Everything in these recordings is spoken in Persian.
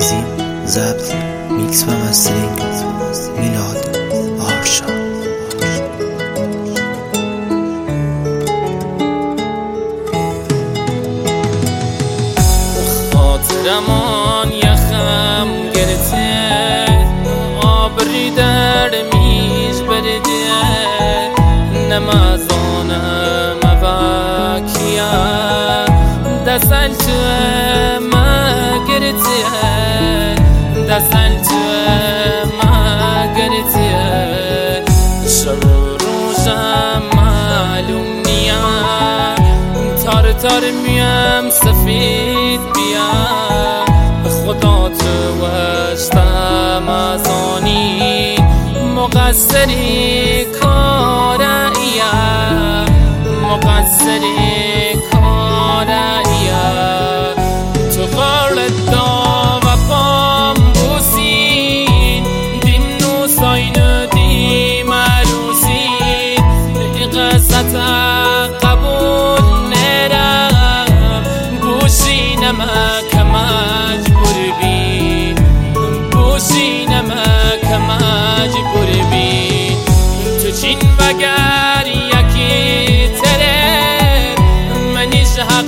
تنظیم، ضبط، میکس و مسترینگ میلاد آرشا. خاطرمان یخم گرفته آبری در میز برده نمازانم وکیا دستن تو ما گرفته دستن تو ما گرفته شب روزم معلوم نیم تار تار میم سفید بیا خدا تو وشتم از آنی مقصری کاریا مقصری کاریا تو غارت دا و پام بوسین دیم نو ساین دیم عروسین قصت قبول نرم بوشینم که مجبور بی بوشینم که مجبور بی تو چین وگر یکی تره منیش حق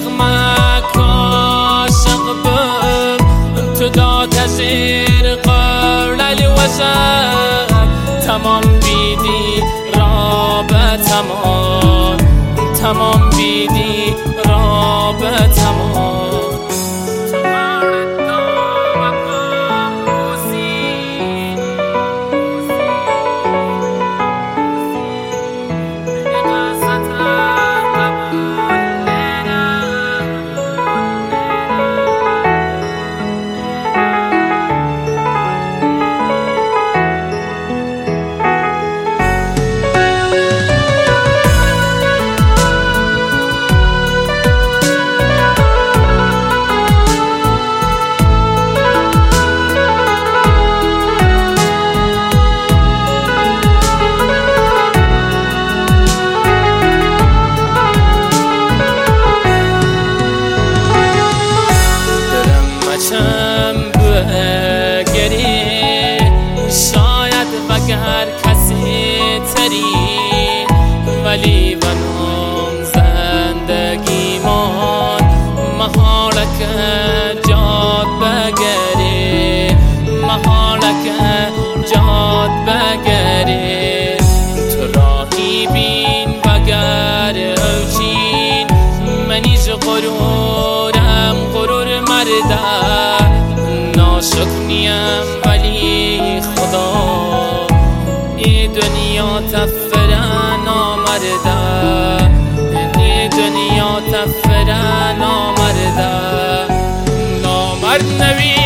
مکاشق بم تو دا تشیر قرل وشق تمام بیدی رابط تمام بیدی رابط تمام بگری شاید وگر کسی تری ولی بنام زندگیمان محالک جاد بگری محالک جاد بگری تو راهی بین وگر اوچین منیش غرورم غرور مرده ناشک نیم ولی خدا ای دنیا تفرن آمرده ای دنیا تفرن آمرده نامرد نوی